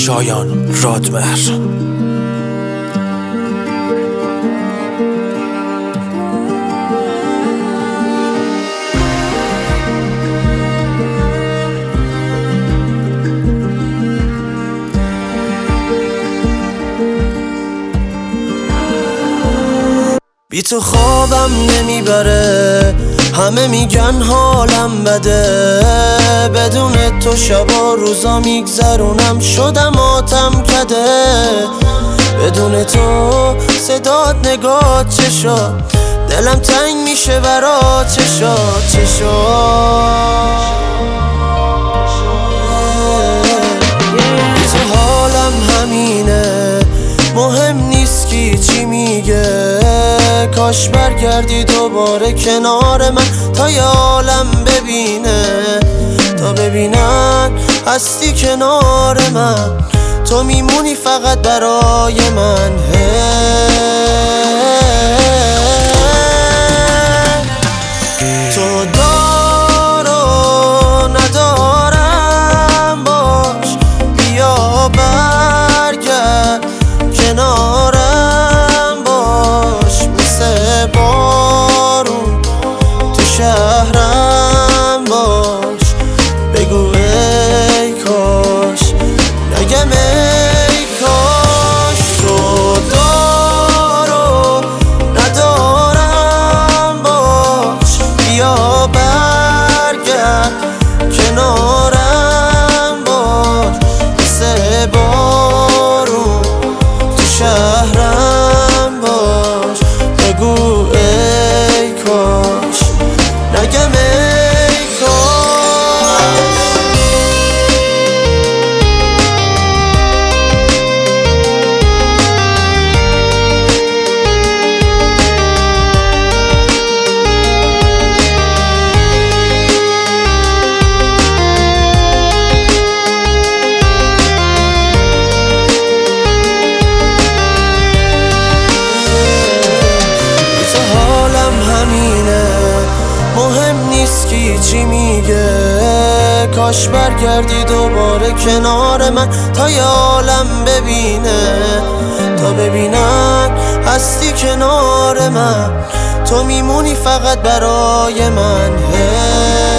شایان رادمهر. بی تو خوابم نمیبره، همه میگن حالم بده. بدون تو شبا روزا میگذرونم، شدم آتم کده. بدون تو صدات نگات چشا، دلم تنگ میشه برا چشا. بی تو حالم همینه، مهم نیست کی چی میگه. کاش برگردی دوباره کنار من تا یه عالم ببینه، تا ببینن هستی کنار من. تو میمونی فقط برای من. تو دار و ندارم باش، بیا برگرد کنارم باش. مثل بارون تو شهرم باش، بگو ای کاش، نگم ای کاش. تو دار و ندارم باش، بیا برگرد کنارم باش. مثل بارون تو شهرم باش، بگو ای کاش، نگم ای کاش. مهم نیست کی چی میگه، کاش برگردی دوباره کنار من تا یه عالم ببینه، تا ببینن هستی کنار من. تو میمونی فقط برای من.